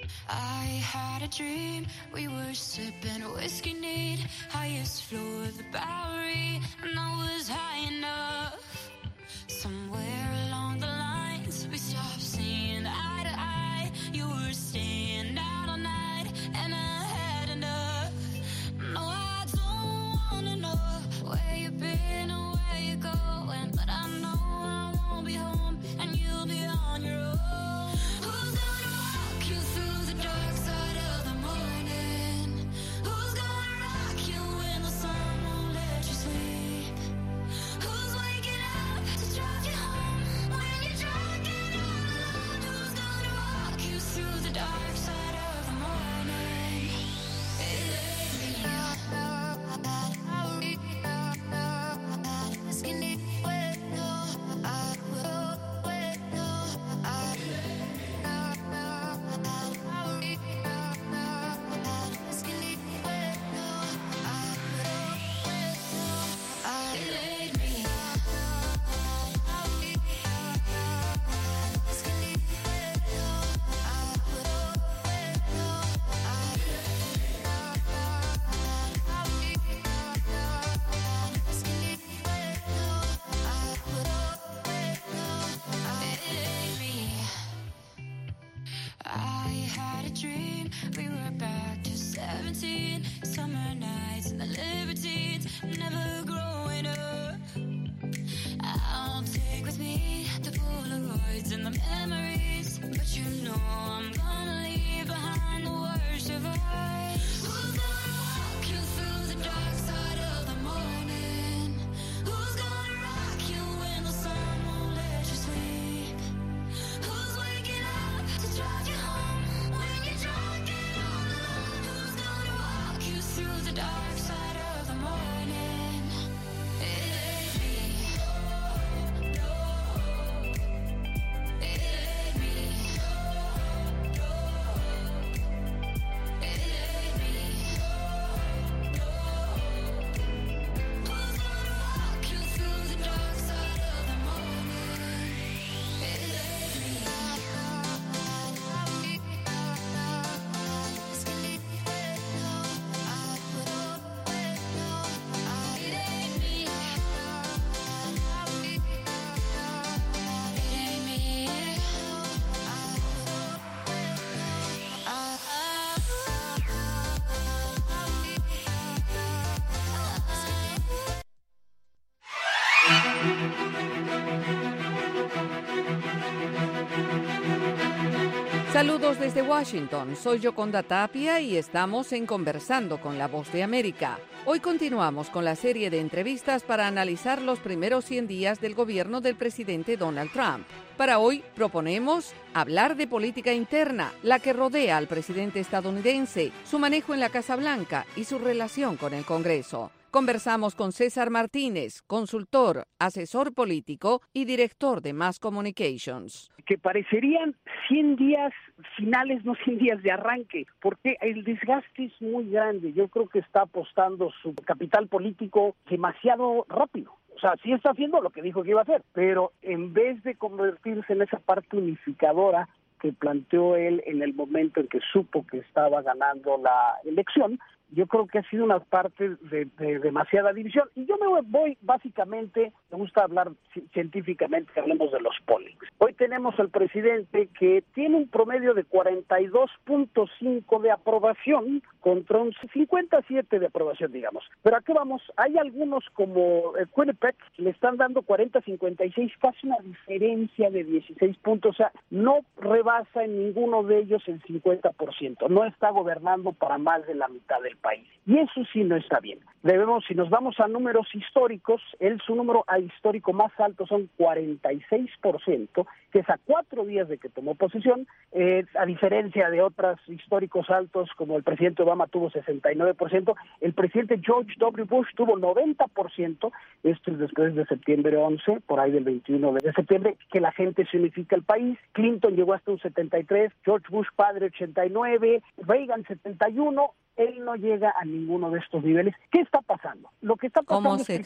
I had a dream, we were sipping whiskey neat, highest floor of the Bowery, and I was high enough. Somewhere along the lines, we stopped seeing eye to eye. You were staying out all night, and I had enough. No, I don't wanna know where you've been or where you're going, but I know I won't be home, and you'll be on your own. Who's gonna walk you through the dark side of the morning? Who's gonna rock you when the sun won't let you sleep? Who's waking up to drive you home when you're drunk and all alone? Who's gonna walk you through the dark side of the morning? It ain't me. I had a dream, we were back to 17, summer nights and the libertines, never growing up. I'll take with me the Polaroids and the memories, but you know I'm gonna leave behind the worst of us. Who's gonna walk you through the dark side of the morning? Who's gonna rock you when the sun won't let you sleep? Who's waking up to drive you home when you're drunk and all alone? Who's gonna walk you through the dark side of the morning? It ain't me. No, it ain't me. No, it ain't me. No, who's gonna walk you through the dark side of the morning? It ain't me. Saludos desde Washington, soy Yoconda Tapia y estamos en Conversando con la Voz de América. Hoy continuamos con la serie de entrevistas para analizar los primeros 100 días del gobierno del presidente Donald Trump. Para hoy proponemos hablar de política interna, la que rodea al presidente estadounidense, su manejo en la Casa Blanca y su relación con el Congreso. Conversamos con César Martínez, consultor, asesor político y director de Mass Communications. Que parecerían 100 días finales, no 100 días de arranque, porque el desgaste es muy grande. Yo creo que está apostando su capital político demasiado rápido. O sea, sí está haciendo lo que dijo que iba a hacer, pero en vez de convertirse en esa parte unificadora que planteó él en el momento en que supo que estaba ganando la elección, yo creo que ha sido una parte de demasiada división. Y yo me voy básicamente, me gusta hablar científicamente, que hablemos de los pollings. Hoy tenemos al presidente que tiene un promedio de 42.5 de aprobación contra un 57 de aprobación, digamos. Pero ¿a qué vamos? Hay algunos como Quinnipiac, le están dando 40-56, casi una diferencia de 16 puntos. O sea, no rebasa en ninguno de ellos el 50%. No está gobernando para más de la mitad del país. Y eso sí no está bien. Debemos, si nos vamos a números históricos, su número histórico más alto son 46%, que es a 4 días de que tomó posesión, a diferencia de otros históricos altos, como el presidente Obama tuvo 69%, el presidente George W. Bush tuvo 90%, esto es después de septiembre 11, por ahí del 21 de septiembre, que la gente se unifica el país. Clinton llegó hasta un 73%, George Bush padre 89%, Reagan 71%, él no llega a ninguno de estos niveles. ¿Qué está pasando? Lo que está pasando ¿Cómo es se que